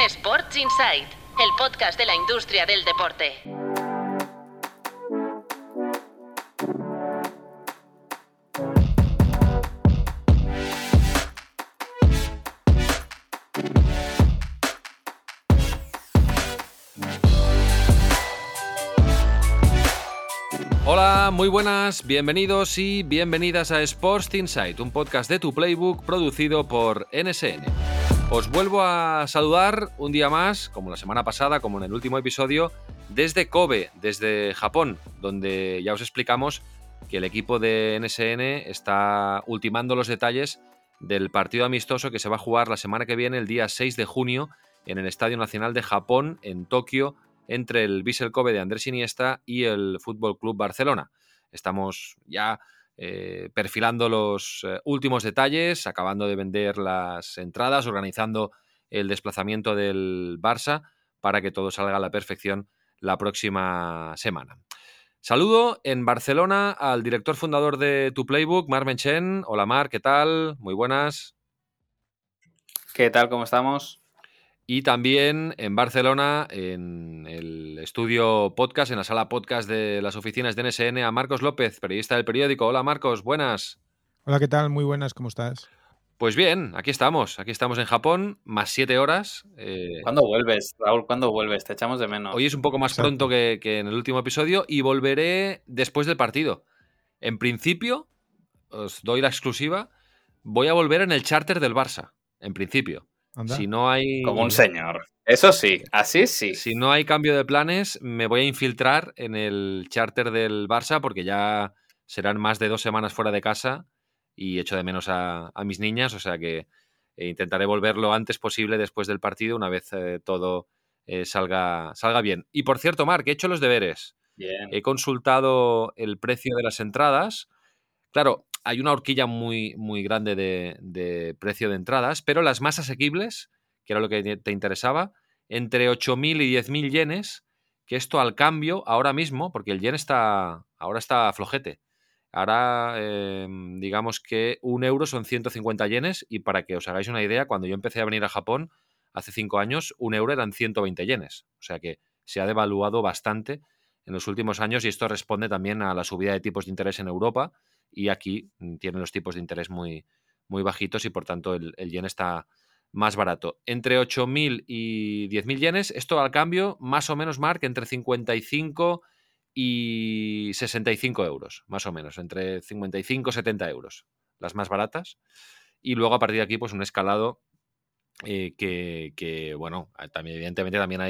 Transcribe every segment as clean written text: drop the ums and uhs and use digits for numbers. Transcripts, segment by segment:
Sports Insight, el podcast de la industria del deporte. Hola, muy buenas, bienvenidos y bienvenidas a Sports Insight, un podcast de Tu Playbook producido por NSN. Os vuelvo a saludar un día más, como la semana pasada, como en el último episodio, desde Kobe, desde Japón, donde ya os explicamos que el equipo de NSN está ultimando los detalles del partido amistoso que se va a jugar la semana que viene, el día 6 de junio, en el Estadio Nacional de Japón, en Tokio, entre el Vissel Kobe de Andrés Iniesta y el Fútbol Club Barcelona. Estamos ya perfilando los últimos detalles, acabando de vender las entradas, organizando el desplazamiento del Barça para que todo salga a la perfección la próxima semana. Saludo en Barcelona al director fundador de Tu Playbook, Marc Menchen. Hola Marc, ¿qué tal? Muy buenas. ¿Qué tal? ¿Cómo estamos? Y también en Barcelona, en el estudio podcast, en la sala podcast de las oficinas de NSN, a Marcos López, periodista del periódico. Hola Marcos, buenas. Hola, ¿qué tal? Muy buenas, ¿cómo estás? Pues bien, aquí estamos en Japón, más 7 horas. ¿Cuándo vuelves, Raúl? ¿Cuándo vuelves? Te echamos de menos. Hoy es un poco más Exacto. pronto que en el último episodio y volveré después del partido. En principio, os doy la exclusiva, voy a volver en el charter del Barça, en principio. Anda. Si no hay... Como un señor. Eso sí, así sí. Si no hay cambio de planes, me voy a infiltrar en el charter del Barça porque ya serán más de 2 semanas fuera de casa y echo de menos a mis niñas, o sea que intentaré volver lo antes posible después del partido, una vez todo salga bien. Y por cierto, Marc, he hecho los deberes. Bien. He consultado el precio de las entradas. Claro, hay una horquilla muy, muy grande de precio de entradas, pero las más asequibles, que era lo que te interesaba, entre 8.000 y 10.000 yenes, que esto al cambio, ahora mismo, porque el yen ahora está flojete. Ahora, digamos que 1 euro son 150 yenes, y para que os hagáis una idea, cuando yo empecé a venir a Japón, hace 5 años, 1 euro eran 120 yenes. O sea que se ha devaluado bastante en los últimos años y esto responde también a la subida de tipos de interés en Europa, y aquí tienen los tipos de interés muy, muy bajitos y por tanto el yen está más barato. Entre 8.000 y 10.000 yenes, esto al cambio, más o menos, Marc, entre 55 y 65 euros, más o menos, entre 55 y 70 euros, las más baratas. Y luego a partir de aquí, pues un escalado que bueno, también, evidentemente también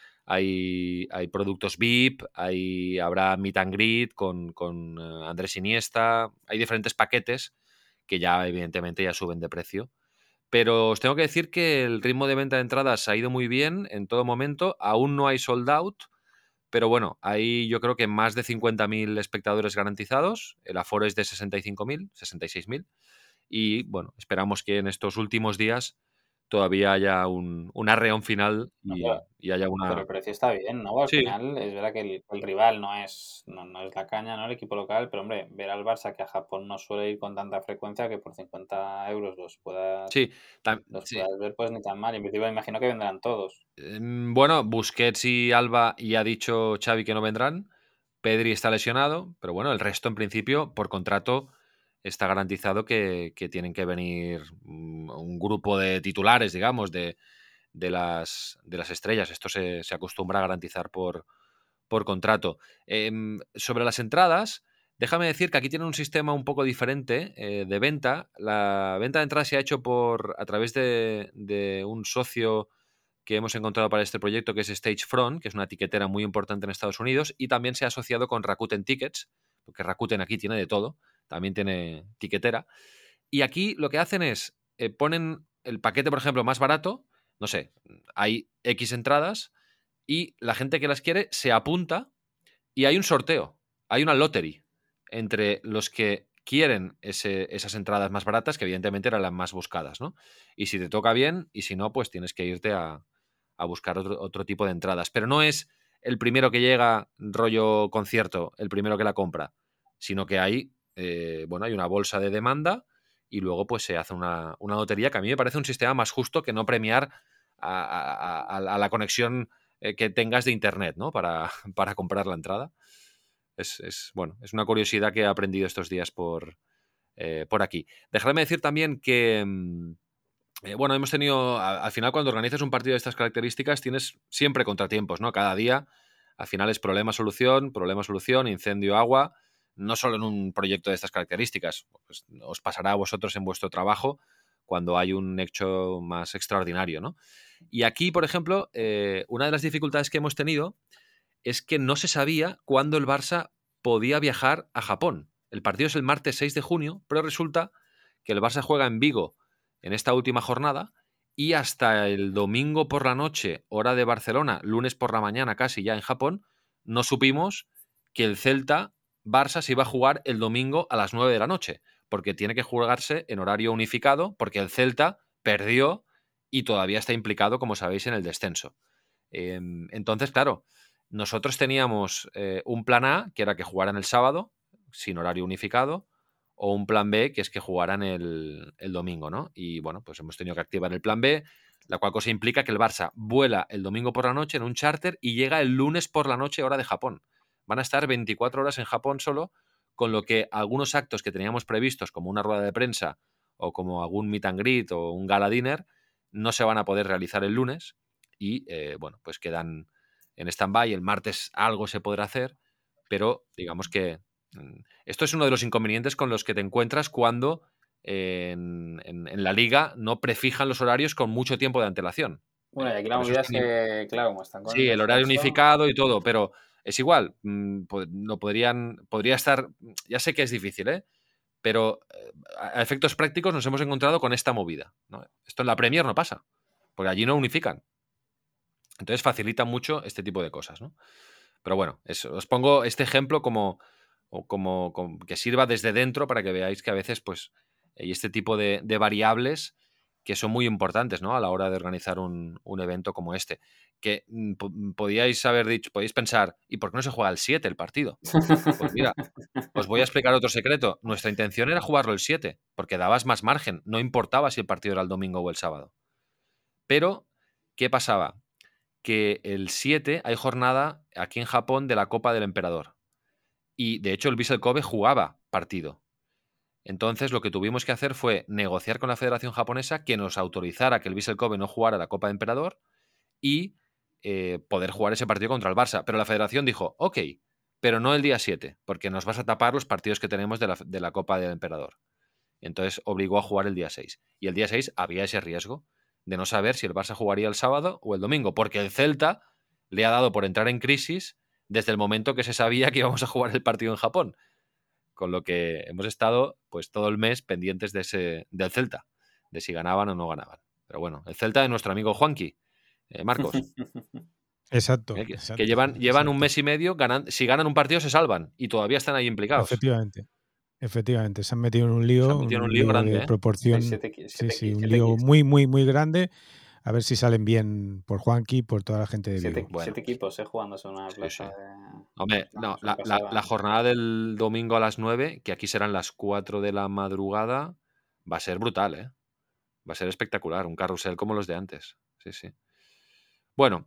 hay productos VIP, habrá meet and greet con Andrés Iniesta, hay diferentes paquetes que ya evidentemente ya suben de precio. Pero os tengo que decir que el ritmo de venta de entradas ha ido muy bien en todo momento. Aún no hay sold out, pero bueno, hay yo creo que más de 50.000 espectadores garantizados. El aforo es de 65.000, 66.000. Y bueno, esperamos que en estos últimos días todavía haya un arreón final No, y haya pero una... el precio está bien, ¿no? Al Sí, final es verdad que el rival no es la caña, ¿no? El equipo local, pero hombre, ver al Barça que a Japón no suele ir con tanta frecuencia que por 50 euros sí, los sí. puedas ver, pues ni tan mal. En principio imagino que vendrán todos. Bueno, Busquets y Alba ya ha dicho Xavi que no vendrán. Pedri está lesionado, pero bueno, el resto en principio, por contrato, está garantizado que tienen que venir un grupo de titulares, digamos, de las estrellas. Esto se acostumbra a garantizar por contrato. Sobre las entradas, déjame decir que aquí tienen un sistema un poco diferente de venta. La venta de entradas se ha hecho a través de un socio que hemos encontrado para este proyecto, que es Stagefront, que es una tiquetera muy importante en Estados Unidos, y también se ha asociado con Rakuten Tickets, porque Rakuten aquí tiene de todo, también tiene tiquetera. Y aquí lo que hacen es, ponen el paquete, por ejemplo, más barato, no sé, hay X entradas, y la gente que las quiere se apunta y hay un sorteo, hay una lottery entre los que quieren esas entradas más baratas, que evidentemente eran las más buscadas, ¿no? Y si te toca bien, y si no, pues tienes que irte a buscar otro tipo de entradas. Pero no es el primero que llega, rollo concierto, el primero que la compra, sino que hay, bueno, hay una bolsa de demanda y luego pues se hace una lotería, que a mí me parece un sistema más justo que no premiar a la conexión que tengas de internet, ¿no? Para comprar la entrada. Es una curiosidad que he aprendido estos días por aquí. Dejadme decir también que, hemos tenido, al final cuando organizas un partido de estas características tienes siempre contratiempos, ¿no? Cada día, al final es problema-solución, incendio-agua, no solo en un proyecto de estas características, pues os pasará a vosotros en vuestro trabajo cuando hay un hecho más extraordinario, ¿no? Y aquí, por ejemplo, una de las dificultades que hemos tenido es que no se sabía cuándo el Barça podía viajar a Japón. El partido es el martes 6 de junio, pero resulta que el Barça juega en Vigo en esta última jornada y hasta el domingo por la noche, hora de Barcelona, lunes por la mañana casi ya en Japón, no supimos que el Celta-Barça se iba a jugar el domingo a las 9 de la noche, porque tiene que jugarse en horario unificado, porque el Celta perdió y todavía está implicado, como sabéis, en el descenso. Entonces, claro, nosotros teníamos un plan A, que era que jugaran el sábado, sin horario unificado, o un plan B, que es que jugaran el domingo, ¿no? Y bueno, pues hemos tenido que activar el plan B, la cual cosa implica que el Barça vuela el domingo por la noche en un charter y llega el lunes por la noche, hora de Japón. Van a estar 24 horas en Japón solo, con lo que algunos actos que teníamos previstos, como una rueda de prensa o como algún meet and greet o un gala dinner, no se van a poder realizar el lunes y, pues quedan en stand-by. El martes algo se podrá hacer, pero digamos que esto es uno de los inconvenientes con los que te encuentras cuando en la liga no prefijan los horarios con mucho tiempo de antelación. Bueno, y aquí la movida es que, claro, como están con sí, el horario unificado y todo, pero es igual. Podría estar. Ya sé que es difícil, pero a efectos prácticos nos hemos encontrado con esta movida, ¿no? Esto en la Premier no pasa, porque allí no unifican. Entonces facilita mucho este tipo de cosas, ¿no? Pero bueno, os pongo este ejemplo como que sirva desde dentro para que veáis que a veces pues hay este tipo de variables que son muy importantes, ¿no? A la hora de organizar un evento como este. Que podíais haber dicho, podéis pensar, ¿y por qué no se juega el 7 el partido? Pues mira, os voy a explicar otro secreto. Nuestra intención era jugarlo el 7, porque dabas más margen. No importaba si el partido era el domingo o el sábado. Pero, ¿qué pasaba? Que el 7 hay jornada aquí en Japón de la Copa del Emperador. Y, de hecho, el Vissel Kobe jugaba partido. Entonces, lo que tuvimos que hacer fue negociar con la Federación Japonesa que nos autorizara que el Vissel Kobe no jugara la Copa de Emperador y poder jugar ese partido contra el Barça. Pero la Federación dijo, ok, pero no el día 7, porque nos vas a tapar los partidos que tenemos de la Copa del Emperador. Entonces, obligó a jugar el día 6. Y el día 6 había ese riesgo de no saber si el Barça jugaría el sábado o el domingo, porque el Celta le ha dado por entrar en crisis desde el momento que se sabía que íbamos a jugar el partido en Japón. Con lo que hemos estado pues todo el mes pendientes del Celta, de si ganaban o no ganaban. Pero bueno, el Celta de nuestro amigo Juanqui, Marcos. Exacto. Que llevan un mes y medio, si ganan un partido se salvan y todavía están ahí implicados. Efectivamente, se han metido en un lío, grande, de proporción. Sí, un lío muy, muy, muy grande. A ver si salen bien por Juanqui, por toda la gente de Vigo. 7 equipos jugándose una plaza de... Hombre, no, la jornada del domingo a las 9, que aquí serán las 4 de la madrugada, va a ser brutal, ¿eh? Va a ser espectacular, un carrusel como los de antes. Sí, sí. Bueno,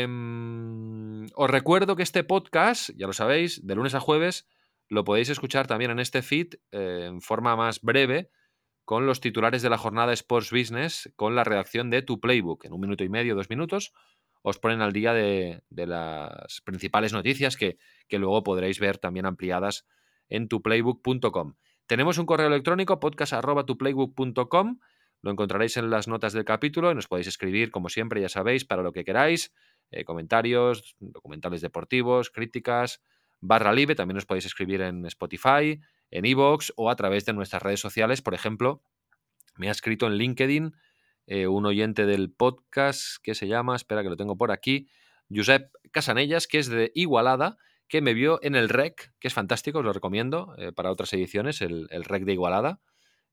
os recuerdo que este podcast, ya lo sabéis, de lunes a jueves, lo podéis escuchar también en este feed en forma más breve, con los titulares de la jornada Sports Business, con la redacción de Tu Playbook. En 1 minuto y medio, 2 minutos, os ponen al día de las principales noticias que luego podréis ver también ampliadas en tuplaybook.com. Tenemos un correo electrónico, podcast@tuplaybook.com. Lo encontraréis en las notas del capítulo y nos podéis escribir, como siempre, ya sabéis, para lo que queráis. Comentarios, documentales deportivos, críticas, /libre. También os podéis escribir en Spotify, en iVoox o a través de nuestras redes sociales. Por ejemplo, me ha escrito en LinkedIn un oyente del podcast que se llama, espera que lo tengo por aquí, Josep Casanellas, que es de Igualada, que me vio en el REC, que es fantástico, os lo recomiendo para otras ediciones, el REC de Igualada.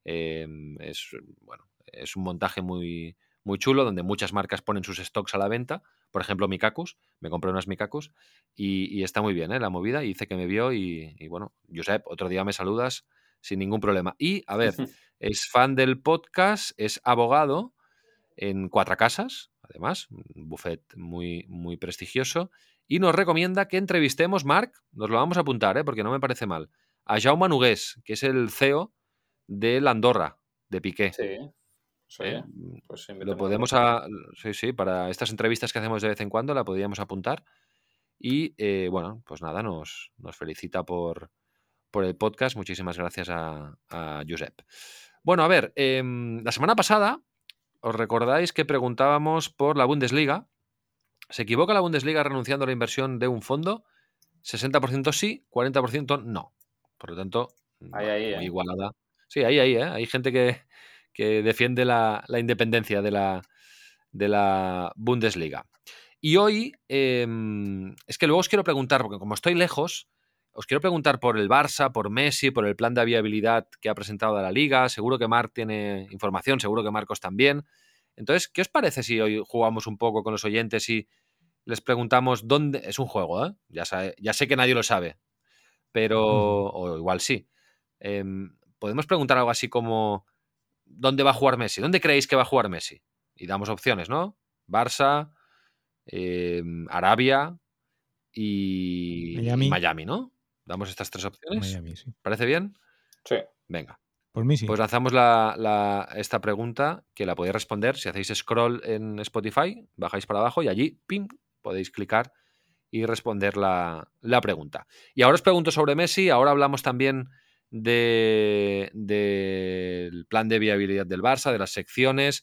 Es un montaje muy, muy chulo, donde muchas marcas ponen sus stocks a la venta. Por ejemplo, Mikakus, me compré unas Mikakus y está muy bien, la movida. Y dice que me vio y bueno, Josep, otro día me saludas sin ningún problema. Y, a ver, es fan del podcast, es abogado en Quatre Casas, además, un buffet muy, muy prestigioso, y nos recomienda que entrevistemos, Marc, nos lo vamos a apuntar, porque no me parece mal, a Jaume Nogués, que es el CEO de la Andorra, de Piqué. Sí, pues oye, pues Lo podemos sí, para estas entrevistas que hacemos de vez en cuando la podríamos apuntar. Y bueno, pues nada, nos felicita por el podcast. Muchísimas gracias a Josep. Bueno, a ver, la semana pasada os recordáis que preguntábamos por la Bundesliga. ¿Se equivoca la Bundesliga renunciando a la inversión de un fondo? 60% sí, 40% no. Por lo tanto, ahí, muy igualada. Sí, ahí, hay gente que defiende la independencia de la Bundesliga. Y hoy, es que luego os quiero preguntar, porque como estoy lejos, os quiero preguntar por el Barça, por Messi, por el plan de viabilidad que ha presentado a la Liga. Seguro que Marc tiene información, seguro que Marcos también. Entonces, ¿qué os parece si hoy jugamos un poco con los oyentes y les preguntamos dónde... Es un juego, ¿eh? Ya sé que nadie lo sabe, pero... O igual sí. Podemos preguntar algo así como ¿dónde va a jugar Messi? ¿Dónde creéis que va a jugar Messi? Y damos opciones, ¿no? Barça, Arabia y Miami, ¿no? Damos estas 3 opciones. Miami, sí. ¿Parece bien? Sí. Venga. Por mí sí. Pues lanzamos esta pregunta que la podéis responder si hacéis scroll en Spotify, bajáis para abajo y allí, ¡pim!, podéis clicar y responder la pregunta. Y ahora os pregunto sobre Messi, ahora hablamos también del plan de viabilidad del Barça, de las secciones,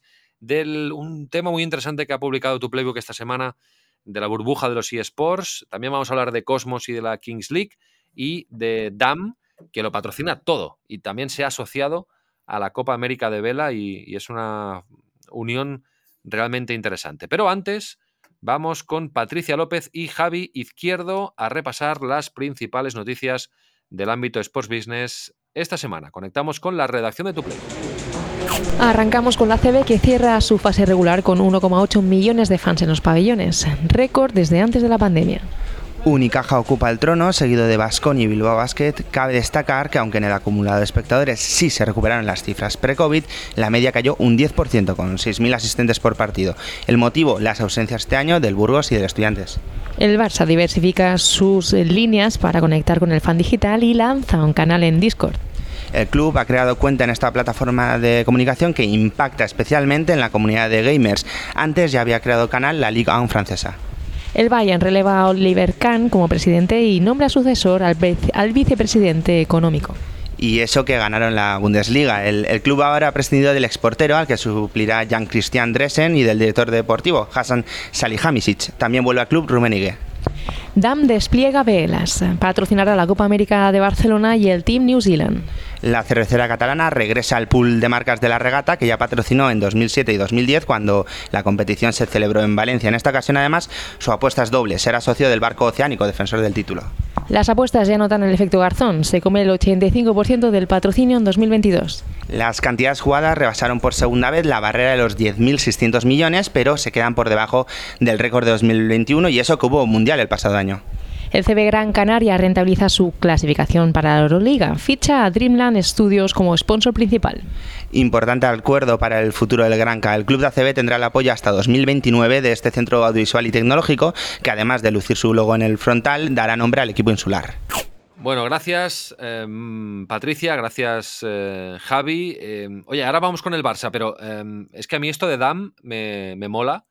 un tema muy interesante que ha publicado tu Playbook esta semana, de la burbuja de los eSports. También vamos a hablar de Cosmos y de la Kings League y de DAM, que lo patrocina todo y también se ha asociado a la Copa América de Vela y es una unión realmente interesante. Pero antes vamos con Patricia López y Javi Izquierdo a repasar las principales noticias del ámbito Sports Business esta semana. Conectamos con la redacción de Tu Play. Arrancamos con la ACB, que cierra su fase regular con 1,8 millones de fans en los pabellones, récord desde antes de la pandemia. Unicaja ocupa el trono, seguido de Baskonia y Bilbao Basket. Cabe destacar que aunque en el acumulado de espectadores sí se recuperaron las cifras pre-COVID, la media cayó un 10%, con 6.000 asistentes por partido. El motivo, las ausencias este año del Burgos y del Estudiantes. El Barça diversifica sus líneas para conectar con el fan digital y lanza un canal en Discord. El club ha creado cuenta en esta plataforma de comunicación que impacta especialmente en la comunidad de gamers. Antes ya había creado canal la Ligue 1 francesa. El Bayern releva a Oliver Kahn como presidente y nombra sucesor al vicepresidente económico. Y eso que ganaron la Bundesliga. El club ahora ha prescindido del exportero, al que suplirá Jan-Christian Dressen, y del director deportivo, Hasan Salihamidzic. También vuelve al club Rummenigge. DAM despliega velas, patrocinará la Copa América de Barcelona y el Team New Zealand. La cervecera catalana regresa al pool de marcas de la regata, que ya patrocinó en 2007 y 2010 cuando la competición se celebró en Valencia. En esta ocasión, además, su apuesta es doble: será socio del Barco Oceánico, defensor del título. Las apuestas ya notan el efecto Garzón, se come el 85% del patrocinio en 2022. Las cantidades jugadas rebasaron por segunda vez la barrera de los 10.600 millones, pero se quedan por debajo del récord de 2021, y eso que hubo mundial el pasado año. El CB Gran Canaria rentabiliza su clasificación para la Euroliga. Ficha a Dreamland Studios como sponsor principal. Importante acuerdo para el futuro del Granca. El club de ACB tendrá el apoyo hasta 2029 de este centro audiovisual y tecnológico, que además de lucir su logo en el frontal, dará nombre al equipo insular. Bueno, gracias Patricia, gracias Javi. Oye, ahora vamos con el Barça, pero es que a mí esto de DAM me mola,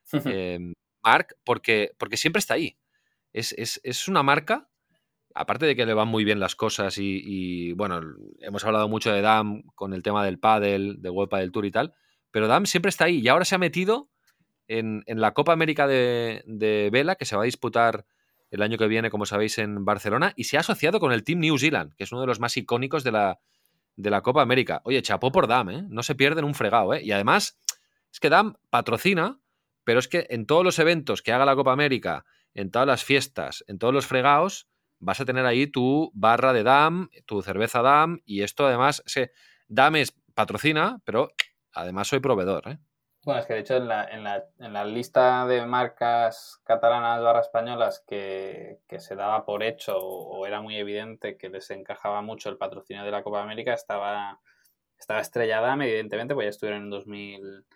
Marc, porque siempre está ahí. Es una marca, aparte de que le van muy bien las cosas y bueno, hemos hablado mucho de DAM con el tema del pádel, del World Padel Tour y tal, pero DAM siempre está ahí y ahora se ha metido en la Copa América de Vela, que se va a disputar el año que viene, como sabéis, en Barcelona, y se ha asociado con el Team New Zealand, que es uno de los más icónicos de la Copa América. Oye, chapó por DAM, ¿eh? No se pierden un fregado, ¿eh? Y además, es que DAM patrocina, pero es que en todos los eventos que haga la Copa América, en todas las fiestas, en todos los fregados, vas a tener ahí tu barra de DAM, tu cerveza DAM, y esto además, DAM es patrocina, pero además soy proveedor, ¿eh? Bueno, es que de hecho en la lista de marcas catalanas / españolas que se daba por hecho o era muy evidente que les encajaba mucho el patrocinio de la Copa América, estaba Estrella Damm, evidentemente, pues ya estuvieron en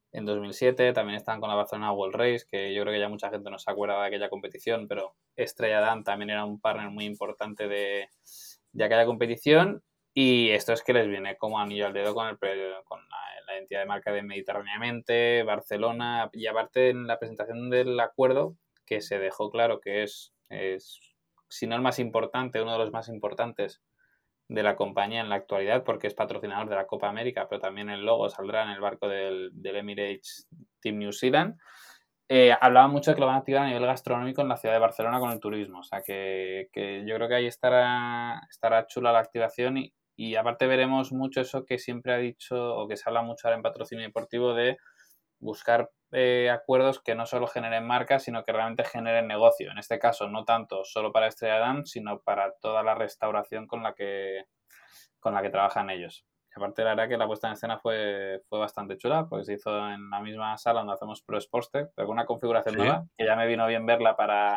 en 2007, también estaban con la Barcelona World Race, que yo creo que ya mucha gente no se acuerda de aquella competición, pero Estrella Damm también era un partner muy importante de aquella competición, y esto es que les viene como anillo al dedo con la entidad de marca de Mediterráneamente, Barcelona, y aparte en la presentación del acuerdo, que se dejó claro que es si no el más importante, uno de los más importantes de la compañía en la actualidad, porque es patrocinador de la Copa América, pero también el logo saldrá en el barco del Emirates Team New Zealand. Hablaba mucho de que lo van a activar a nivel gastronómico en la ciudad de Barcelona con el turismo, o sea que yo creo que ahí estará chula la activación, y aparte veremos mucho eso que siempre ha dicho, o que se habla mucho ahora en patrocinio deportivo, de buscar acuerdos que no solo generen marcas, sino que realmente generen negocio. En este caso, no tanto solo para Estrella Damm, sino para toda la restauración con la que trabajan ellos. Y aparte, la verdad que la puesta en escena fue bastante chula, porque se hizo en la misma sala donde hacemos Pro Sports Tech, pero con una configuración nueva, que ya me vino bien verla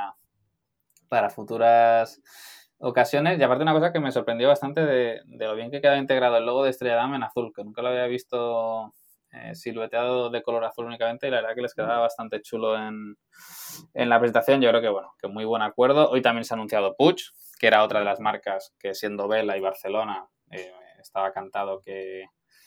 para futuras ocasiones. Y aparte, una cosa que me sorprendió bastante de lo bien que queda integrado el logo de Estrella Damm en azul, que nunca lo había visto silueteado de color azul únicamente, y la verdad que les quedaba bastante chulo en la presentación. Yo creo que muy buen acuerdo. Hoy también se ha anunciado Puig, que era otra de las marcas que, siendo Vela y Barcelona, estaba cantado que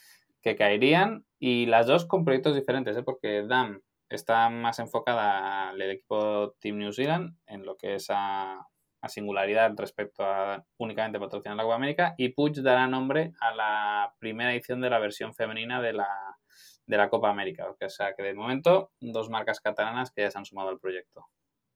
caerían, y las dos con proyectos diferentes, porque Damm está más enfocada al equipo Team New Zealand en lo que es a singularidad respecto a únicamente patrocinar la Copa América, y Puig dará nombre a la primera edición de la versión femenina de la Copa América. O sea que de momento 2 marcas catalanas que ya se han sumado al proyecto.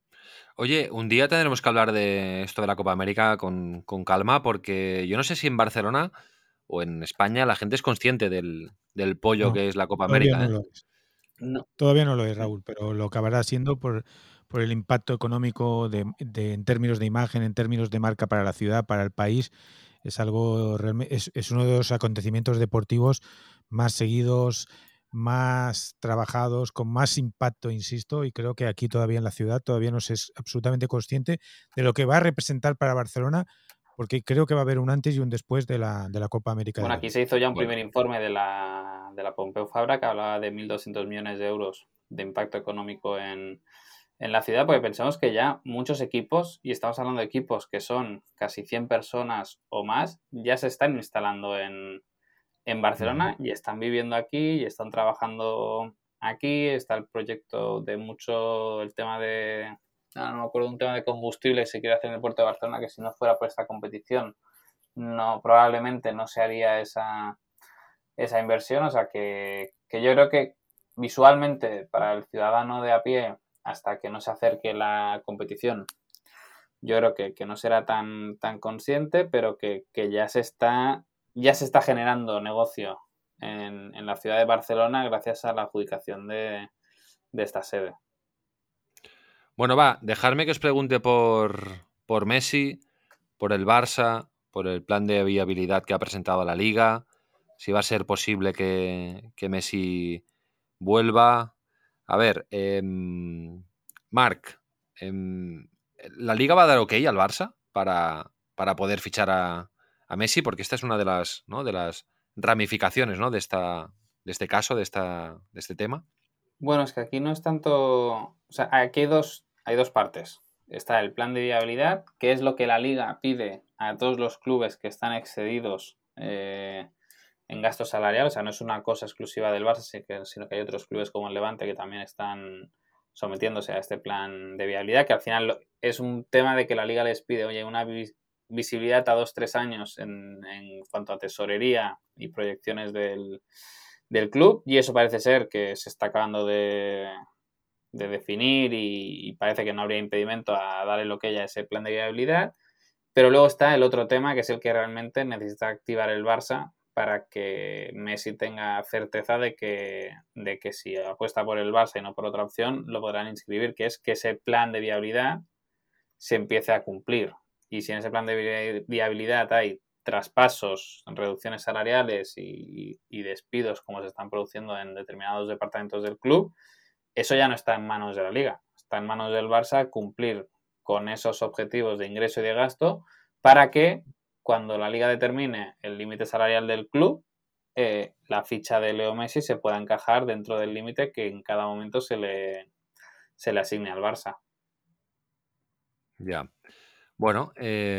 Oye, un día tendremos que hablar de esto de la Copa América con calma, porque yo no sé si en Barcelona o en España la gente es consciente del pollo que es la Copa América. No lo es. No. Todavía no lo es, Raúl, pero lo acabará siendo por el impacto económico en términos de imagen, en términos de marca para la ciudad, para el país. Es algo realmente, es uno de los acontecimientos deportivos más seguidos, más trabajados, con más impacto, insisto, y creo que aquí todavía en la ciudad todavía no se es absolutamente consciente de lo que va a representar para Barcelona, porque creo que va a haber un antes y un después de la Copa América. Bueno, aquí se hizo ya un primer informe de la Pompeu Fabra, que hablaba de 1.200 millones de euros de impacto económico en la ciudad, porque pensamos que ya muchos equipos, y estamos hablando de equipos que son casi 100 personas o más, ya se están instalando en Barcelona y están viviendo aquí y están trabajando aquí. Está el proyecto de mucho, el tema de, no me acuerdo, un tema de combustible que se quiere hacer en el puerto de Barcelona, que si no fuera por esta competición probablemente no se haría esa inversión. O sea que yo creo que visualmente para el ciudadano de a pie, hasta que no se acerque la competición, yo creo que no será tan consciente, pero que ya se está generando negocio en la ciudad de Barcelona gracias a la adjudicación de esta sede. Bueno, dejadme que os pregunte por Messi, por el Barça, por el plan de viabilidad que ha presentado la Liga, si va a ser posible que Messi vuelva. A ver, Marc, ¿la Liga va a dar ok al Barça para poder fichar a Messi? Porque esta es una de las ramificaciones, ¿no?, de este caso, de este tema. Bueno, es que aquí no es tanto... O sea, aquí hay dos partes. Está el plan de viabilidad, que es lo que la Liga pide a todos los clubes que están excedidos en gastos salariales. O sea, no es una cosa exclusiva del Barça, sino que hay otros clubes como el Levante que también están sometiéndose a este plan de viabilidad, que al final es un tema de que la Liga les pide, oye, una visibilidad a 2-3 años en cuanto a tesorería y proyecciones del club, y eso parece ser que se está acabando de definir, y parece que no habría impedimento a darle lo que ya es el plan de viabilidad. Pero luego está el otro tema, que es el que realmente necesita activar el Barça para que Messi tenga certeza de que si apuesta por el Barça y no por otra opción, lo podrán inscribir, que es que ese plan de viabilidad se empiece a cumplir. Y si en ese plan de viabilidad hay traspasos, reducciones salariales y despidos como se están produciendo en determinados departamentos del club, eso ya no está en manos de la Liga. Está en manos del Barça cumplir con esos objetivos de ingreso y de gasto, para que cuando la Liga determine el límite salarial del club, la ficha de Leo Messi se pueda encajar dentro del límite que en cada momento se le asigne al Barça. Ya. Bueno,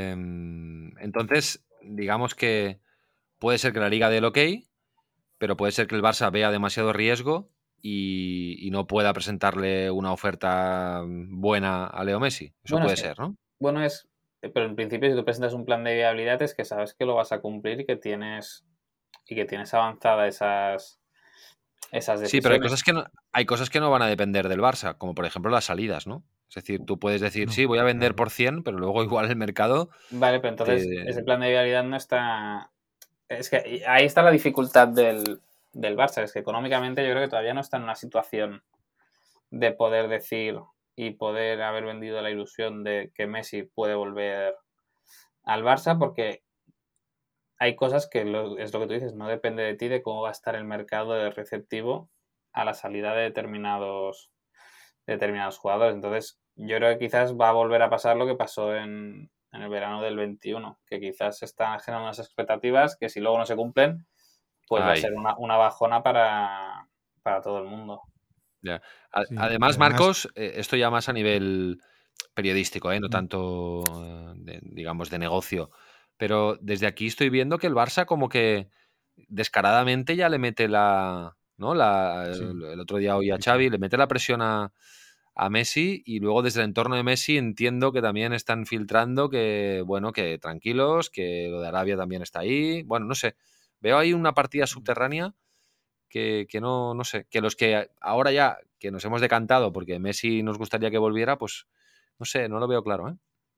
entonces, digamos que puede ser que la Liga dé el ok, pero puede ser que el Barça vea demasiado riesgo y no pueda presentarle una oferta buena a Leo Messi. Eso Bueno, puede sí. ser, ¿no? Bueno, pero en principio si tú presentas un plan de viabilidad es que sabes que lo vas a cumplir y que tienes avanzadas esas decisiones. Sí, pero hay cosas que no van a depender del Barça, como por ejemplo las salidas, ¿no? Es decir, tú puedes decir, No, sí, voy a vender claro. por 100, pero luego igual el mercado Vale, pero entonces te... ese plan de viabilidad no está... Es que ahí está la dificultad del Barça, es que económicamente yo creo que todavía no está en una situación de poder decir y poder haber vendido la ilusión de que Messi puede volver al Barça, porque hay cosas que es lo que tú dices, no depende de ti de cómo va a estar el mercado de receptivo a la salida de determinados jugadores. Entonces, yo creo que quizás va a volver a pasar lo que pasó en el verano del 21, que quizás se están generando unas expectativas que si luego no se cumplen, pues va a ser una bajona para todo el mundo. Ya. Sí, Además, además, Marcos, esto ya más a nivel periodístico, no tanto, digamos, de negocio. Pero desde aquí estoy viendo que el Barça como que descaradamente ya le mete ¿no? sí, El otro día oí a sí, Xavi, sí. le mete la presión a Messi y luego desde el entorno de Messi entiendo que también están filtrando que, bueno, que tranquilos, que lo de Arabia también está ahí. Bueno, no sé. Veo ahí una partida subterránea que no sé, que los que ahora ya que nos hemos decantado porque Messi nos gustaría que volviera, pues no sé, no lo veo claro, ¿eh?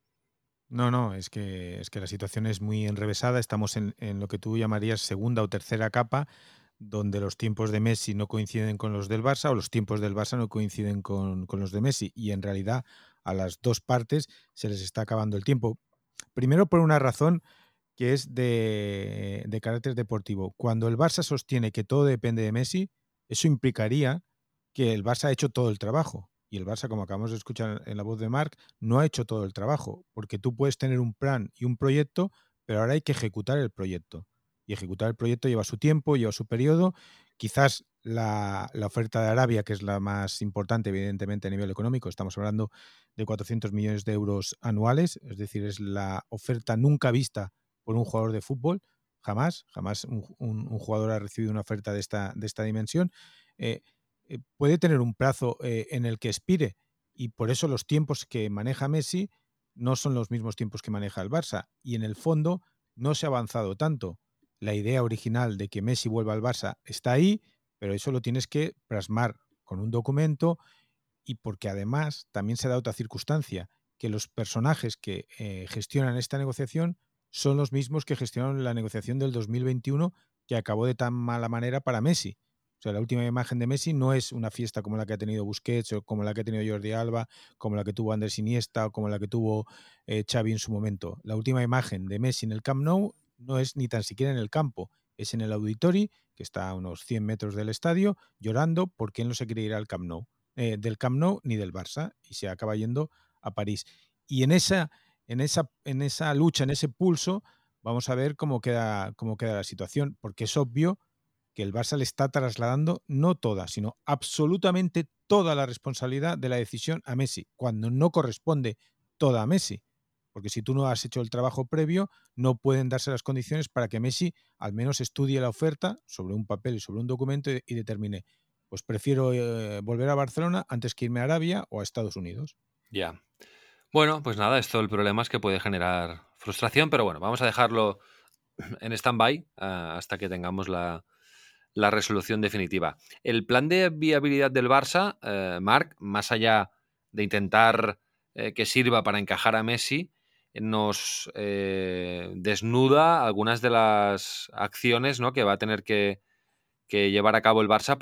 No, es que la situación es muy enrevesada. Estamos en lo que tú llamarías segunda o tercera capa, donde los tiempos de Messi no coinciden con los del Barça o los tiempos del Barça no coinciden con los de Messi. Y en realidad a las dos partes se les está acabando el tiempo. Primero por una razón que es de carácter deportivo. Cuando el Barça sostiene que todo depende de Messi, eso implicaría que el Barça ha hecho todo el trabajo. Y el Barça, como acabamos de escuchar en la voz de Marc, no ha hecho todo el trabajo, porque tú puedes tener un plan y un proyecto, pero ahora hay que ejecutar el proyecto. Y ejecutar el proyecto lleva su tiempo, lleva su periodo. Quizás la oferta de Arabia, que es la más importante, evidentemente, a nivel económico, estamos hablando de 400 millones de euros anuales, es decir, es la oferta nunca vista por un jugador de fútbol. Jamás un jugador ha recibido una oferta de esta dimensión. Puede tener un plazo en el que expire y por eso los tiempos que maneja Messi no son los mismos tiempos que maneja el Barça y en el fondo no se ha avanzado tanto. La idea original de que Messi vuelva al Barça está ahí, pero eso lo tienes que plasmar con un documento y porque además también se da otra circunstancia, que los personajes que gestionan esta negociación son los mismos que gestionaron la negociación del 2021 que acabó de tan mala manera para Messi. O sea, la última imagen de Messi no es una fiesta como la que ha tenido Busquets o como la que ha tenido Jordi Alba, como la que tuvo Andrés Iniesta o como la que tuvo Xavi en su momento. La última imagen de Messi en el Camp Nou no es ni tan siquiera en el campo, es en el Auditori, que está a unos 100 metros del estadio, llorando porque él no se quiere ir al Camp Nou. Del Camp Nou ni del Barça y se acaba yendo a París. Y en esa lucha, en ese pulso, vamos a ver cómo queda la situación, porque es obvio que el Barça le está trasladando no toda, sino absolutamente toda la responsabilidad de la decisión a Messi, cuando no corresponde toda a Messi. Porque si tú no has hecho el trabajo previo, no pueden darse las condiciones para que Messi al menos estudie la oferta sobre un papel y sobre un documento y determine, pues prefiero volver a Barcelona antes que irme a Arabia o a Estados Unidos. Ya. Bueno, pues nada, esto el problema es que puede generar frustración, pero bueno, vamos a dejarlo en stand-by hasta que tengamos la resolución definitiva. El plan de viabilidad del Barça, Marc, más allá de intentar que sirva para encajar a Messi, nos desnuda algunas de las acciones, ¿no?, que va a tener que llevar a cabo el Barça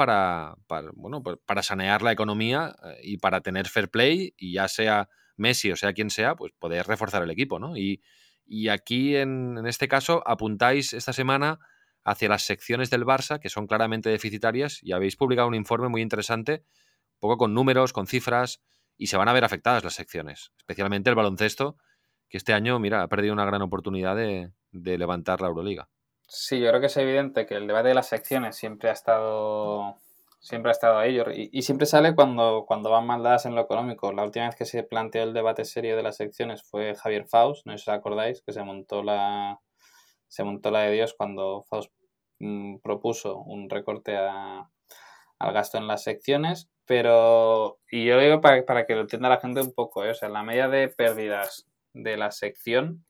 para sanear la economía y para tener fair play, y ya sea Messi o sea quien sea, pues poder reforzar el equipo, ¿no? Y aquí, en este caso, apuntáis esta semana hacia las secciones del Barça, que son claramente deficitarias, y habéis publicado un informe muy interesante, un poco con números, con cifras, y se van a ver afectadas las secciones, especialmente el baloncesto, que este año, mira, ha perdido una gran oportunidad de levantar la Euroliga. Sí, yo creo que es evidente que el debate de las secciones siempre ha estado ahí y siempre sale cuando van mal dadas en lo económico. La última vez que se planteó el debate serio de las secciones fue Javier Faus, no sé si os acordáis, que se montó la de Dios cuando Faus propuso un recorte al gasto en las secciones, y yo lo digo para que lo entienda la gente un poco, o sea, la media de pérdidas de la sección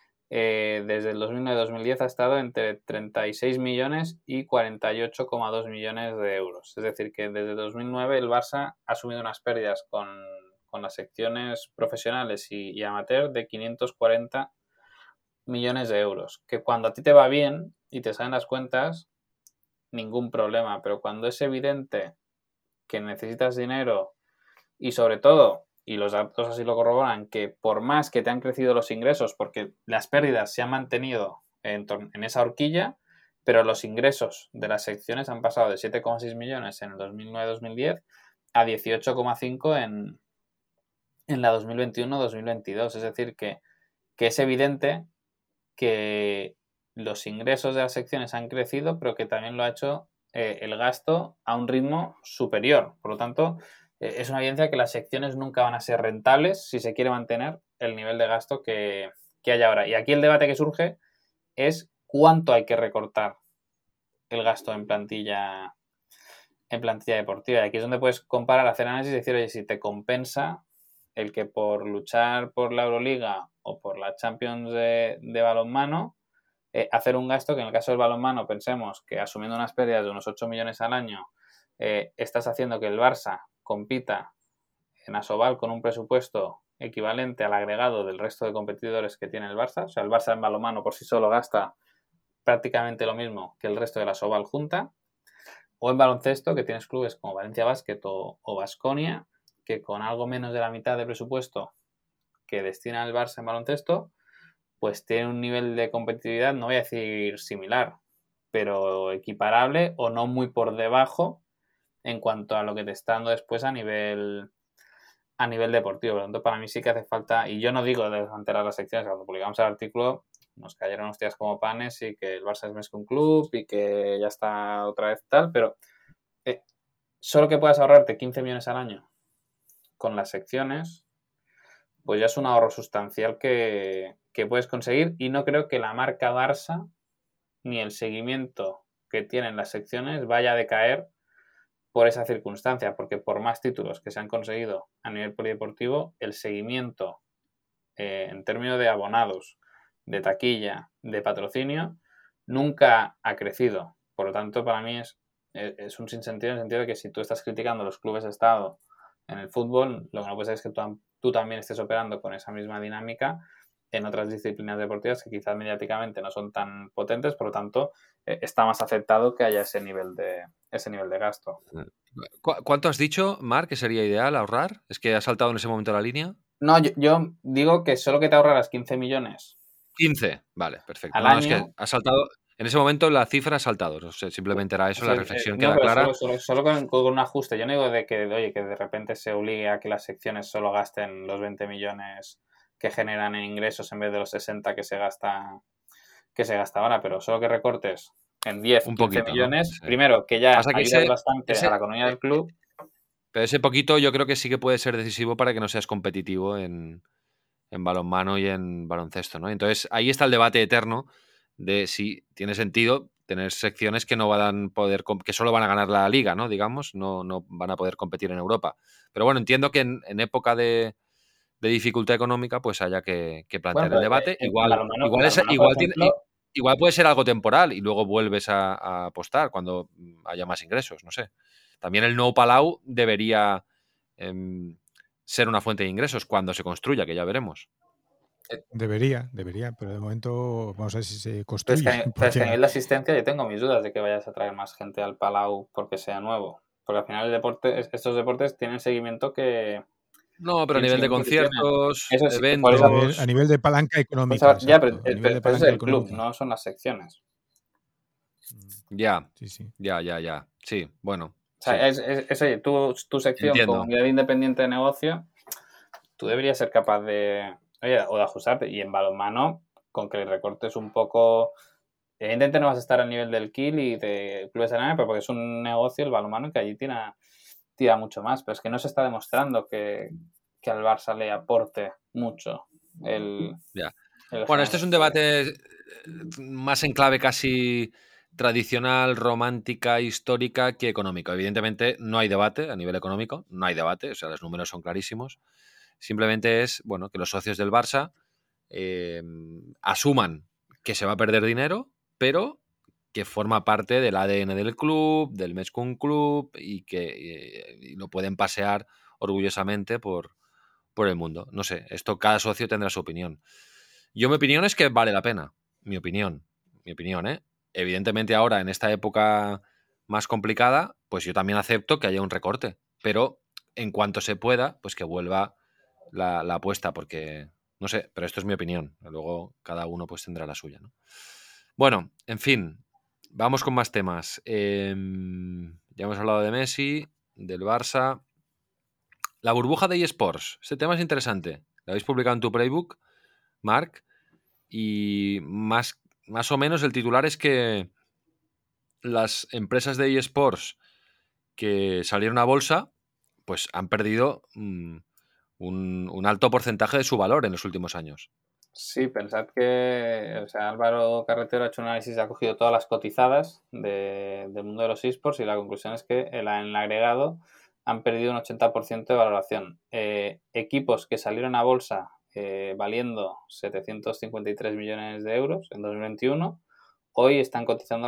desde el 2009-2010 ha estado entre 36 millones y 48,2 millones de euros. Es decir, que desde 2009 el Barça ha asumido unas pérdidas con las secciones profesionales y amateur de 540 millones de euros. Que cuando a ti te va bien y te salen las cuentas, ningún problema. Pero cuando es evidente que necesitas dinero y sobre todo, y los datos así lo corroboran, que por más que te han crecido los ingresos, porque las pérdidas se han mantenido en esa horquilla, pero los ingresos de las secciones han pasado de 7,6 millones en el 2009-2010 a 18,5 en la 2021-2022. Es decir, que es evidente que los ingresos de las secciones han crecido, pero que también lo ha hecho el gasto a un ritmo superior. Por lo tanto, es una evidencia que las secciones nunca van a ser rentables si se quiere mantener el nivel de gasto que hay ahora. Y aquí el debate que surge es cuánto hay que recortar el gasto en plantilla deportiva. Y aquí es donde puedes comparar, hacer análisis y decir, oye, si te compensa el que por luchar por la Euroliga o por la Champions de balonmano, hacer un gasto que en el caso del balonmano pensemos que asumiendo unas pérdidas de unos 8 millones al año, estás haciendo que el Barça compita en Asobal con un presupuesto equivalente al agregado del resto de competidores que tiene el Barça. O sea, el Barça en balonmano por sí solo gasta prácticamente lo mismo que el resto de la Asobal junta. O en baloncesto, que tienes clubes como Valencia Basket o Baskonia, que con algo menos de la mitad de presupuesto que destina el Barça en baloncesto, pues tiene un nivel de competitividad, no voy a decir similar, pero equiparable o no muy por debajo en cuanto a lo que te está dando después a nivel deportivo. Por lo tanto, para mí sí que hace falta, y yo no digo de desmantelar las secciones, cuando publicamos el artículo nos cayeron hostias como panes y que el Barça es más que un club y que ya está otra vez tal, pero solo que puedas ahorrarte 15 millones al año con las secciones, pues ya es un ahorro sustancial que puedes conseguir, y no creo que la marca Barça ni el seguimiento que tienen las secciones vaya a decaer por esa circunstancia, porque por más títulos que se han conseguido a nivel polideportivo, el seguimiento en términos de abonados, de taquilla, de patrocinio, nunca ha crecido. Por lo tanto, para mí es un sinsentido en el sentido de que si tú estás criticando los clubes de Estado en el fútbol, lo que no puede ser es que tú también estés operando con esa misma dinámica en otras disciplinas deportivas que quizás mediáticamente no son tan potentes, por lo tanto, está más aceptado que haya ese nivel de gasto. ¿Cuánto has dicho, Marc, que sería ideal ahorrar? ¿Es que has saltado en ese momento la línea? No, yo digo que solo que te ahorrarás 15 millones. 15, vale, perfecto. Al año. Es que has saltado, en ese momento la cifra ha saltado, no sé, simplemente era eso, la reflexión queda clara. Solo con un ajuste. Yo no digo que de repente se obligue a que las secciones solo gasten los 20 millones que generan en ingresos en vez de los 60 que se gasta ahora, pero solo que recortes en 10, 15 millones, ¿no? Sí. Primero, que ya ayuda bastante a la economía del club. Pero ese poquito yo creo que sí que puede ser decisivo para que no seas competitivo en balonmano y en baloncesto, ¿no? Entonces ahí está el debate eterno de si tiene sentido tener secciones que no van a poder, que solo van a ganar la liga, ¿no? Digamos, no van a poder competir en Europa. Pero bueno, entiendo que en época de dificultad económica pues haya que plantear el debate. Igual puede ser algo temporal y luego vuelves a apostar cuando haya más ingresos, no sé. También el Nou Palau debería ser una fuente de ingresos cuando se construya, que ya veremos. Debería, pero de momento vamos a ver si se construye. Pero es que a nivel de asistencia yo tengo mis dudas de que vayas a traer más gente al Palau porque sea nuevo. Porque al final estos deportes tienen seguimiento que... No, pero a nivel de conciertos, eso sí, eventos... A nivel de palanca económica. Pues ya, pero es el club, no son las secciones. Ya, sí. Ya. Sí, bueno. O sea, sí. Tu sección Entiendo. como unidad independiente de negocio, tú deberías ser capaz de... Oye, o de ajustarte. Y en balonmano, con que le recortes un poco Evidentemente no vas a estar al nivel del Kiel y de clubes de Alemania, pero porque es un negocio el balonmano que allí tira mucho más. Pero es que no se está demostrando que al Barça le aporte mucho el Bueno, este es un debate más en clave casi tradicional, romántica, histórica que económico. Evidentemente no hay debate a nivel económico, no hay debate, o sea, los números son clarísimos. Simplemente es, bueno, que los socios del Barça asuman que se va a perder dinero, pero que forma parte del ADN del club, del Mezcum Club y que lo pueden pasear orgullosamente por el mundo. No sé, esto cada socio tendrá su opinión. Mi opinión es que vale la pena. Mi opinión, ¿eh? Evidentemente ahora, en esta época más complicada, pues yo también acepto que haya un recorte. Pero en cuanto se pueda, pues que vuelva la apuesta, porque, no sé, pero esto es mi opinión. Luego cada uno pues tendrá la suya, ¿no? Bueno, en fin, vamos con más temas. Ya hemos hablado de Messi, del Barça. La burbuja de eSports. Este tema es interesante. Lo habéis publicado en tu playbook, Marc, y más o menos el titular es que las empresas de eSports que salieron a bolsa pues han perdido un alto porcentaje de su valor en los últimos años. Sí, pensad que Álvaro Carretero ha hecho un análisis, ha cogido todas las cotizadas del mundo de los eSports y la conclusión es que en el agregado han perdido un 80% de valoración. Equipos que salieron a bolsa valiendo 753 millones de euros en 2021, hoy están cotizando a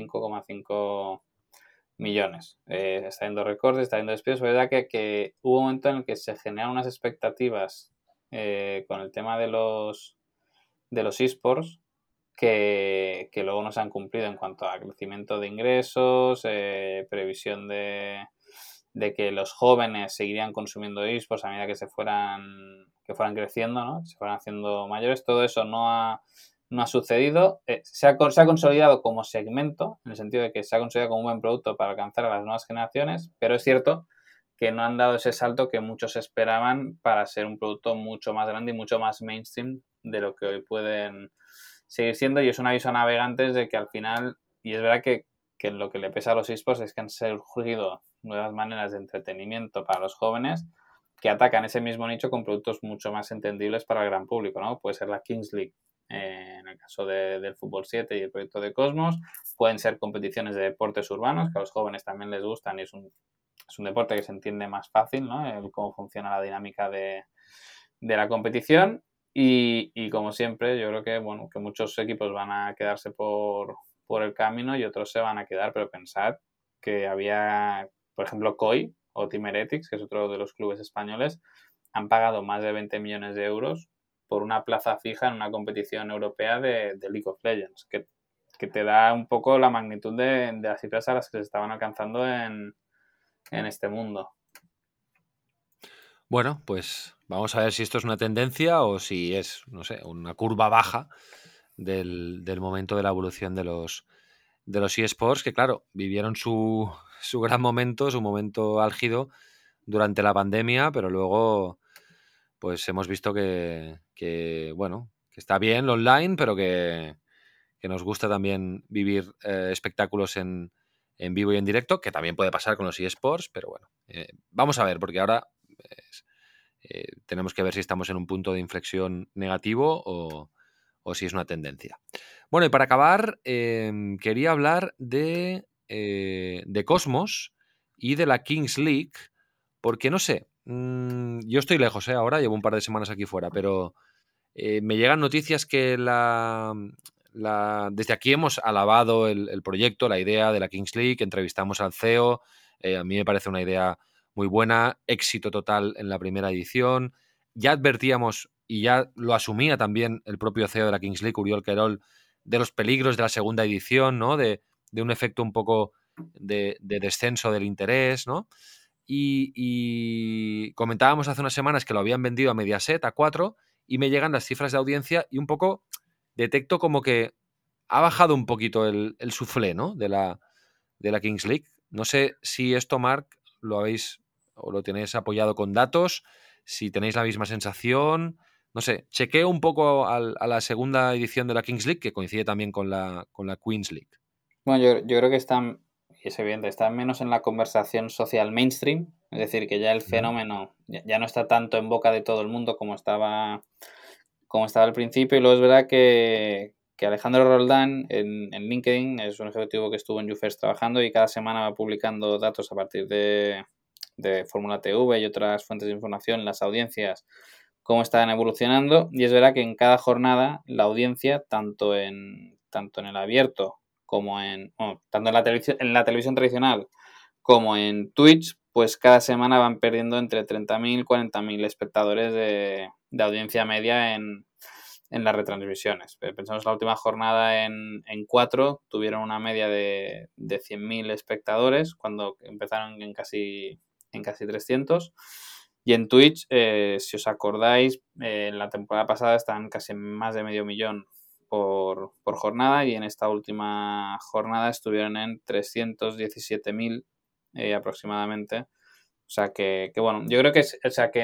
45,5 millones. Está yendo récords, está yendo despidos. Es verdad que hubo un momento en el que se generaron unas expectativas con el tema de los eSports que luego no se han cumplido en cuanto a crecimiento de ingresos, previsión de que los jóvenes seguirían consumiendo eSports a medida que fueran creciendo, ¿no? Se fueran haciendo mayores. Todo eso no ha sucedido. Se ha consolidado como segmento, en el sentido de que se ha consolidado como un buen producto para alcanzar a las nuevas generaciones, pero es cierto que no han dado ese salto que muchos esperaban para ser un producto mucho más grande y mucho más mainstream de lo que hoy pueden seguir siendo. Y es un aviso a navegantes de que al final, y es verdad que lo que le pesa a los eSports es que han surgido nuevas maneras de entretenimiento para los jóvenes que atacan ese mismo nicho con productos mucho más entendibles para el gran público, ¿no? Puede ser la Kings League, en el caso del Fútbol 7 y el proyecto de Cosmos. Pueden ser competiciones de deportes urbanos, que a los jóvenes también les gustan y es un deporte que se entiende más fácil, ¿no? El cómo funciona la dinámica de la competición. Y como siempre, yo creo que muchos equipos van a quedarse por el camino y otros se van a quedar, pero pensad que había, por ejemplo, COI o Team Heretics, que es otro de los clubes españoles, han pagado más de 20 millones de euros por una plaza fija en una competición europea de League of Legends, que te da un poco la magnitud de las cifras a las que se estaban alcanzando en este mundo. Bueno, pues vamos a ver si esto es una tendencia o si es, no sé, una curva baja del momento de la evolución de los eSports, que claro, vivieron su gran momento, su momento álgido durante la pandemia, pero luego pues hemos visto que bueno, que está bien lo online, pero que nos gusta también vivir espectáculos en vivo y en directo, que también puede pasar con los eSports, pero bueno, vamos a ver, porque ahora tenemos que ver si estamos en un punto de inflexión negativo o si es una tendencia. Bueno, y para acabar, quería hablar de Cosmos y de la Kings League, porque no sé, yo estoy lejos ahora, llevo un par de semanas aquí fuera, pero me llegan noticias que desde aquí hemos alabado el proyecto, la idea de la Kings League, entrevistamos al CEO, a mí me parece una idea muy buena, éxito total en la primera edición. Ya advertíamos, y ya lo asumía también el propio CEO de la Kings League, Uriol Querol, de los peligros de la segunda edición, ¿no? De un efecto un poco de descenso del interés, ¿no? Y comentábamos hace unas semanas que lo habían vendido a Mediaset, a 4, y me llegan las cifras de audiencia y un poco detecto como que ha bajado un poquito el suflé, ¿no? de la Kings League. No sé si esto, Marc, lo habéis o lo tenéis apoyado con datos, si tenéis la misma sensación, no sé, chequeo un poco a la segunda edición de la Kings League, que coincide también con la Queens League. Bueno, yo creo que están, y es evidente, están menos en la conversación social mainstream, es decir, que ya el fenómeno ya no está tanto en boca de todo el mundo como estaba al principio, y luego es verdad que Alejandro Roldán en LinkedIn es un ejecutivo que estuvo en YouFirst trabajando y cada semana va publicando datos a partir de Fórmula TV y otras fuentes de información, las audiencias, cómo están evolucionando, y es verdad que en cada jornada la audiencia, tanto en el abierto como tanto en la televisión tradicional como en Twitch, pues cada semana van perdiendo entre 30.000 y 40.000 espectadores de audiencia media en las retransmisiones. Pensamos la última jornada en 4 tuvieron una media de 100.000 espectadores cuando empezaron en casi 300. Y en Twitch, si os acordáis, en la temporada pasada estaban casi más de 500.000 por jornada, y en esta última jornada estuvieron en 317.000 aproximadamente. O sea que bueno, yo creo que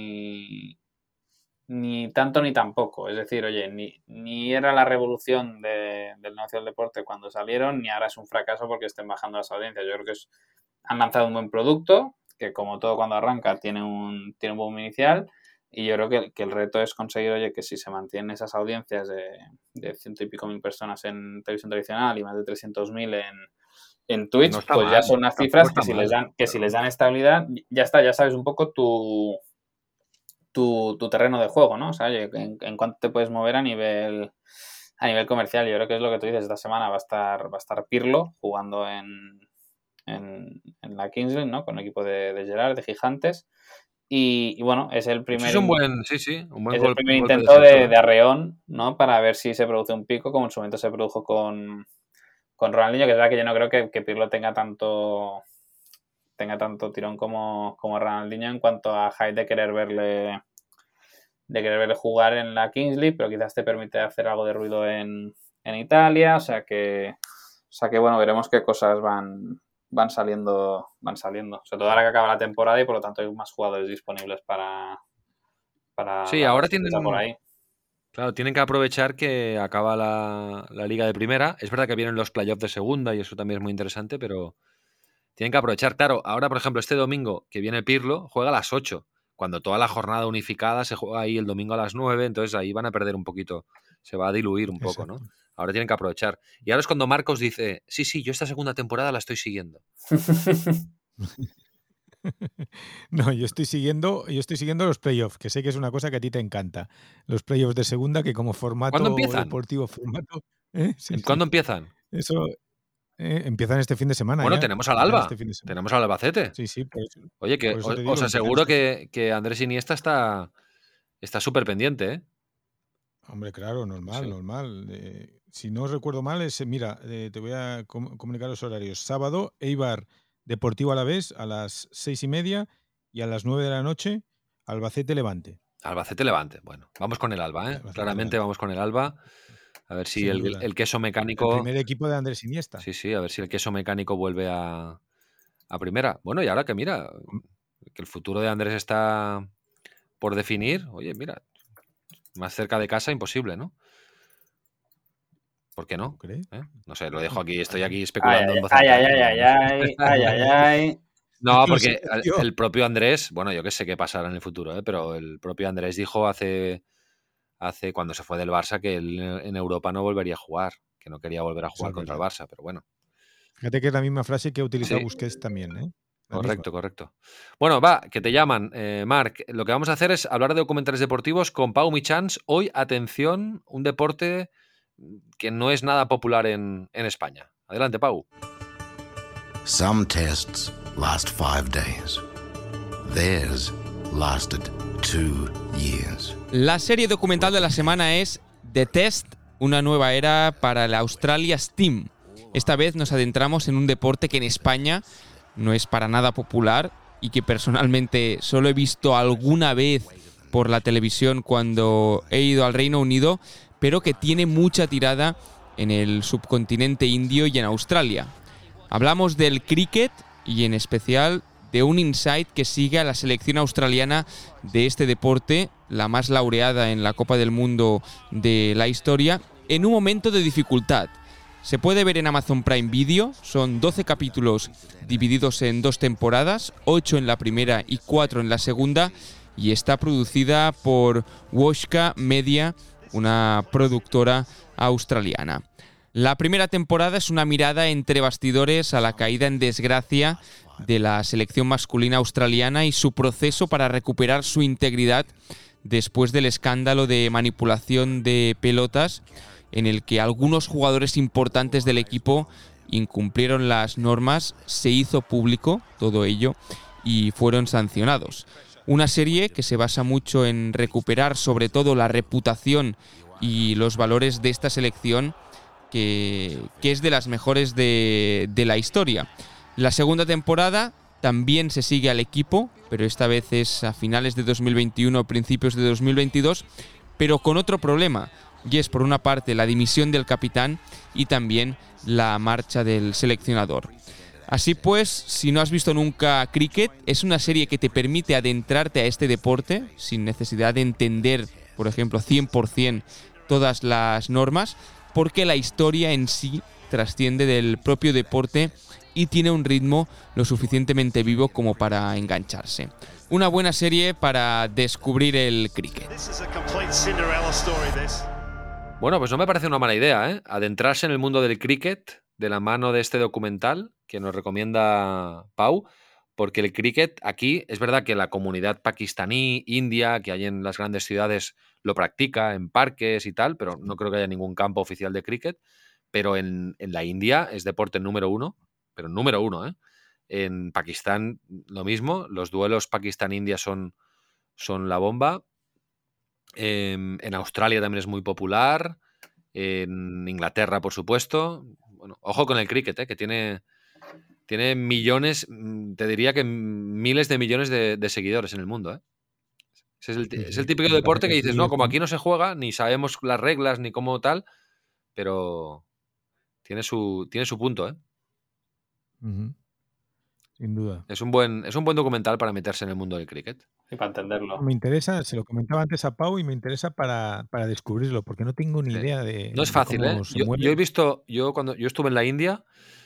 ni tanto ni tampoco. Es decir, oye, ni era la revolución del negocio del deporte cuando salieron, ni ahora es un fracaso porque estén bajando las audiencias. Yo creo que han lanzado un buen producto, que como todo cuando arranca tiene un boom inicial, y yo creo que el reto es conseguir, oye, que si se mantienen esas audiencias de 100 y pico mil personas en televisión tradicional y más de 300.000 en Twitch, pues mal, ya son unas cifras que si les dan estabilidad, ya está, ya sabes un poco tu terreno de juego, ¿no? O sea, oye, en cuánto te puedes mover a nivel comercial. Yo creo que es lo que tú dices, esta semana va a estar Pirlo jugando en la Kings League, ¿no? Con el equipo de Gerard, de Gigantes. Y bueno, es el primer, es un buen primer intento de arreón, ¿no? Para ver si se produce un pico, como en su momento se produjo con Ronaldinho, que es verdad que yo no creo que Pirlo tenga tanto tirón como Ronaldinho en cuanto a hype de querer verle jugar en la Kings League, pero quizás te permite hacer algo de ruido en Italia. O sea que bueno, veremos qué cosas van saliendo, sobre todo ahora que acaba la temporada y por lo tanto hay más jugadores disponibles para sí, ahora tienen por ahí. Claro, tienen que aprovechar que acaba la liga de primera. Es verdad que vienen los playoffs de segunda y eso también es muy interesante, pero tienen que aprovechar. Claro, ahora, por ejemplo, este domingo que viene Pirlo, juega a las 8, cuando toda la jornada unificada se juega ahí el domingo a las 9, entonces ahí van a perder un poquito, se va a diluir un poco, ¿no? Ahora tienen que aprovechar. Y ahora es cuando Marcos dice, sí, yo esta segunda temporada la estoy siguiendo. No, yo estoy siguiendo los playoffs, que sé que es una cosa que a ti te encanta. Los playoffs de segunda, que como formato deportivo, Sí. ¿Cuándo empiezan? Eso empiezan este fin de semana. Bueno, ya. Tenemos al Alba, tenemos al Albacete. Sí. Oye, que os aseguro que Andrés Iniesta está súper pendiente, ¿eh? Hombre, claro, normal. Si no recuerdo mal, mira, te voy a comunicar los horarios. Sábado, Eibar Deportivo Alavés a las 6:30 y a las 9 de la noche, Albacete Levante. Albacete Levante. Bueno, vamos con el Alba, ¿eh? Claramente vamos con el Alba. A ver si el queso mecánico... El primer equipo de Andrés Iniesta. Sí, a ver si el queso mecánico vuelve a primera. Bueno, y ahora que mira, que el futuro de Andrés está por definir, oye, mira, más cerca de casa imposible, ¿no? ¿Por qué no? ¿Crees? No sé, lo dejo aquí, estoy aquí especulando en voz alta. Ay. No, porque el propio Andrés, bueno, yo que sé qué pasará en el futuro, pero el propio Andrés dijo hace cuando se fue del Barça que él en Europa no volvería a jugar, que no quería volver a jugar contra el Barça, pero bueno. Fíjate que es la misma frase que ha utilizado Busquets también, ¿eh? Correcto. Bueno, va, que te llaman, Marc. Lo que vamos a hacer es hablar de documentales deportivos con Pau Michans. Hoy, atención, un deporte que no es nada popular en España. Adelante, Pau. Some tests last 5 days. Theirs lasted 2 years. La serie documental de la semana es The Test, una nueva era para el Australia Steam. Esta vez nos adentramos en un deporte que en España no es para nada popular y que personalmente solo he visto alguna vez por la televisión cuando he ido al Reino Unido, pero que tiene mucha tirada en el subcontinente indio y en Australia. Hablamos del cricket y en especial de un insight que sigue a la selección australiana de este deporte, la más laureada en la Copa del Mundo de la historia, en un momento de dificultad. Se puede ver en Amazon Prime Video, son 12 capítulos divididos en 2 temporadas, 8 en la primera y 4 en la segunda, y está producida por Wojka Media, una productora australiana. La primera temporada es una mirada entre bastidores a la caída en desgracia de la selección masculina australiana y su proceso para recuperar su integridad después del escándalo de manipulación de pelotas en el que algunos jugadores importantes del equipo incumplieron las normas, se hizo público todo ello y fueron sancionados. Una serie que se basa mucho en recuperar sobre todo la reputación y los valores de esta selección que es de las mejores de la historia. La segunda temporada también se sigue al equipo, pero esta vez es a finales de 2021 o principios de 2022, pero con otro problema, y es por una parte la dimisión del capitán y también la marcha del seleccionador. Así pues, si no has visto nunca cricket, es una serie que te permite adentrarte a este deporte sin necesidad de entender, por ejemplo, 100% todas las normas, porque la historia en sí trasciende del propio deporte y tiene un ritmo lo suficientemente vivo como para engancharse. Una buena serie para descubrir el cricket. Bueno, pues no me parece una mala idea, ¿eh? Adentrarse en el mundo del cricket de la mano de este documental que nos recomienda Pau, porque el cricket aquí, es verdad que la comunidad pakistaní, india, que hay en las grandes ciudades, lo practica en parques y tal, pero no creo que haya ningún campo oficial de cricket, pero en la India es deporte número uno, pero número uno, ¿eh? En Pakistán lo mismo, los duelos Pakistán-India son la bomba. En Australia también es muy popular, en Inglaterra, por supuesto. Bueno, ojo con el cricket, que tiene millones, te diría que miles de millones de seguidores en el mundo. Es el típico deporte que dices, no, como aquí no se juega, ni sabemos las reglas, ni cómo tal, pero tiene su punto, ¿eh? Uh-huh. Sin duda. Es un buen documental para meterse en el mundo del cricket. Y para entenderlo. Me interesa, se lo comentaba antes a Pau y me interesa para descubrirlo, porque no tengo ni idea de No es fácil, cómo ¿eh? se Yo mueve. he visto, cuando yo estuve en la India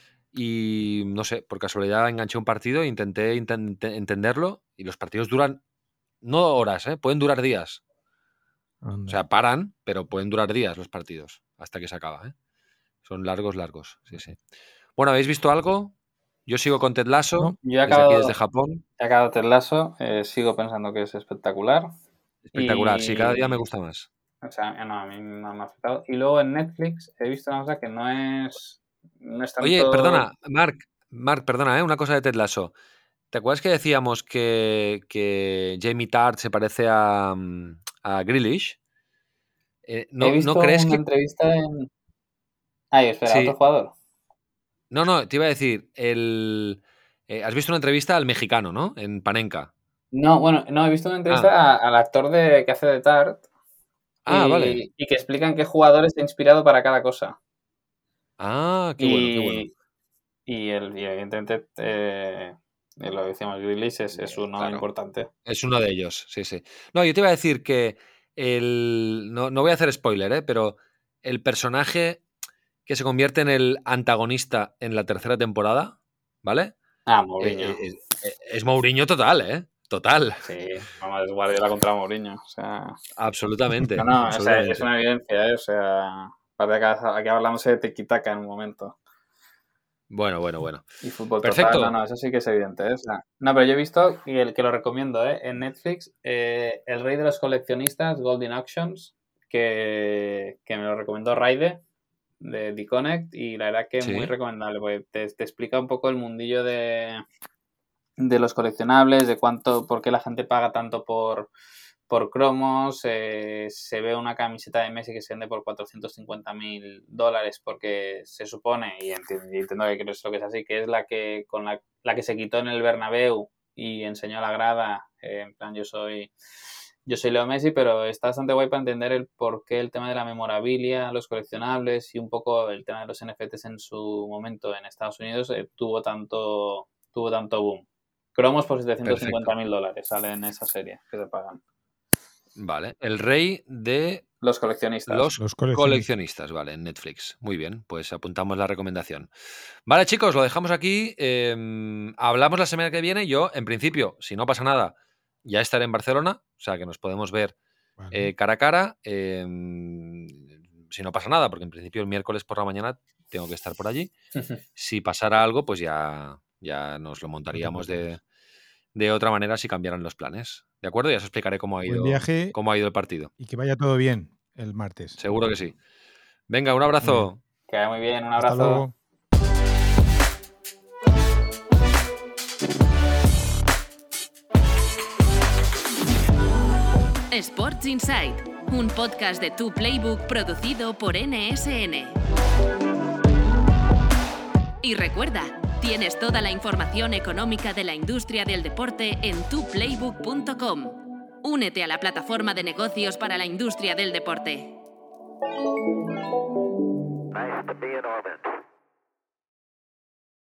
y no sé, por casualidad enganché un partido e intenté entenderlo y los partidos duran, no horas, pueden durar días. Anda. O sea, paran, pero pueden durar días los partidos hasta que se acaba, ¿eh? Son largos, sí, sí. Bueno, ¿habéis visto algo? Yo sigo con Ted Lasso, No. Yo he desde aquí, desde Japón. He acabado Ted Lasso, sigo pensando que es espectacular. Espectacular, sí, cada día me gusta más. O sea, no, a mí no me ha afectado. Y luego en Netflix he visto una cosa que no es tanto... Oye, perdona, Marc, perdona, una cosa de Ted Lasso. ¿Te acuerdas que decíamos que Jamie Tart se parece a Grealish? He visto ¿no crees una que...? entrevista en... espera, Sí. ¿otro jugador? No, te iba a decir, has visto una entrevista al mexicano, ¿no? En Panenka. No, he visto una entrevista al actor que hace de Tart. Vale. Y que explican qué jugador está inspirado para cada cosa. Qué bueno. Y evidentemente, lo decíamos, Grealish es uno importante. Es uno de ellos, sí. No, yo te iba a decir que no voy a hacer spoiler, pero el personaje que se convierte en el antagonista en la tercera temporada, ¿vale? Mourinho. Es Mourinho total, ¿eh? Total. Sí, vamos, es Guardiola contra Mourinho. O sea... Absolutamente. No, absolutamente. es una evidencia, O sea, aparte que aquí hablamos de tiki-taka en un momento. Bueno. Y fútbol Perfecto. total, eso sí que es evidente, O sea, no, pero yo he visto que lo recomiendo, en Netflix, El Rey de los Coleccionistas, Golden Auctions, que me lo recomendó Raide, de D-Connect, y la verdad que es muy recomendable, porque te explica un poco el mundillo de los coleccionables, de por qué la gente paga tanto por cromos. Se ve una camiseta de Messi que se vende por $450,000 porque se supone, y entiendo que es lo que es así, que es la que se quitó en el Bernabéu y enseñó a la grada, en plan yo soy Leo Messi, pero está bastante guay para entender el por qué el tema de la memorabilia, los coleccionables y un poco el tema de los NFTs en su momento en Estados Unidos tuvo tanto boom. Cromos por $750,000 sale en esa serie que se pagan. Vale, el rey de Los coleccionistas. los coleccionistas, vale, en Netflix. Muy bien, pues apuntamos la recomendación. Vale, chicos, lo dejamos aquí. Hablamos la semana que viene. Yo, en principio, si no pasa nada, ya estaré en Barcelona, o sea que nos podemos ver cara a cara. Si no pasa nada, porque en principio el miércoles por la mañana tengo que estar por allí. Si pasara algo, pues ya nos lo montaríamos de otra manera si cambiaran los planes. ¿De acuerdo? Ya os explicaré cómo ha ido el partido. Y que vaya todo bien el martes. Seguro que sí. Venga, un abrazo. Que vaya muy bien, un Hasta abrazo. luego. Sports Insight, un podcast de Tu Playbook producido por NSN. Y recuerda, tienes toda la información económica de la industria del deporte en tuplaybook.com. Únete a la plataforma de negocios para la industria del deporte. Nice to be in orbit.